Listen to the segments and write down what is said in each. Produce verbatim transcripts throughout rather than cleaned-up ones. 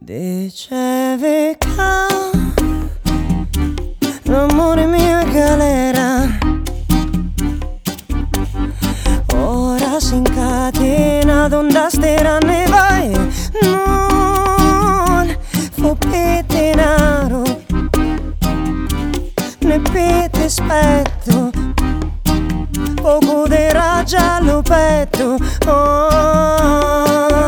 Dicevi che l'amore mio è galera, ora si incatena d'onda stera ne vai, non fu più denaro ne più ti aspetto, poco di ragia allo petto, oh.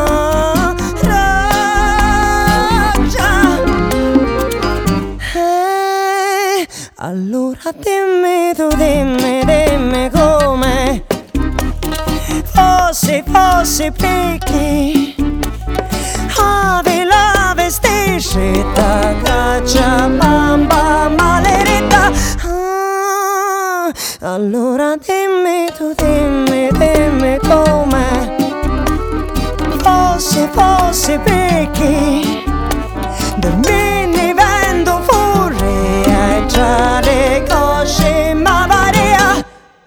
Allora dimmi tu, dimmi, dimmi come fossi, fossi picchi avevi la vesticetta caccia bamba maledetta, ah, allora dimmi tu, dimmi, dimmi come fossi, fossi picchi del mini vento furia e già le cosce ma varia.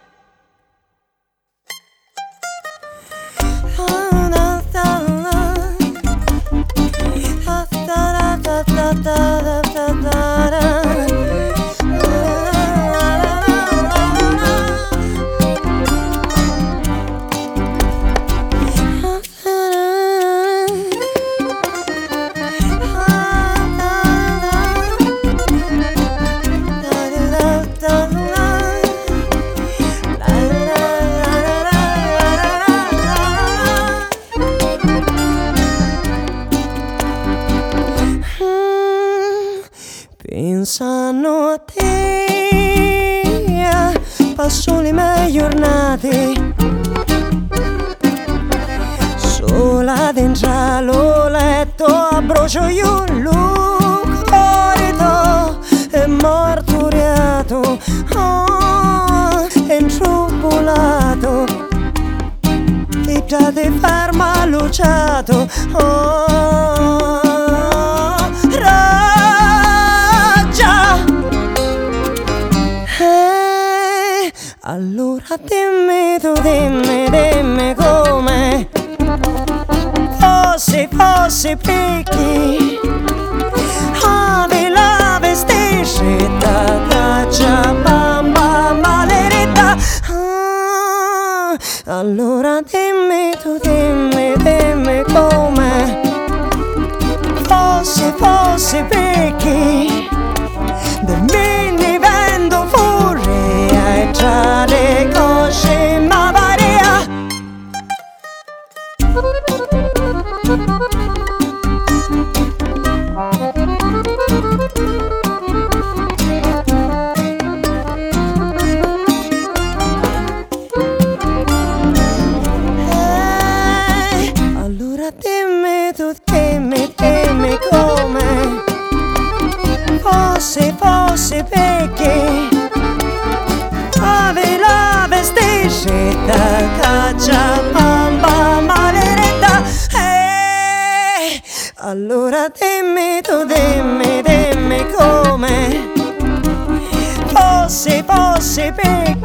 Pensano a te, passo le mie giornate sola dentro lo letto, abbrocio io il corrido e martoriato, oh, intrupolato e già ti ferma luciato, oh. Allora dimmi tu, dimmi, dimmi come fossi, fossi picchi avevi la vesticetta caccia bamba maledetta, ah, allora dimmi tu, dimmi, dimmi come fossi, fossi picchi del mini vento furia e già le cosce ma varia. Hey, allora dimmi tu, dimmi, dimmi come fossi, fossi perché avevi la vesticetta caccia bamba maledetta, hey, allora dimmi tu, dimmi, dimmi come fossi, fossi perché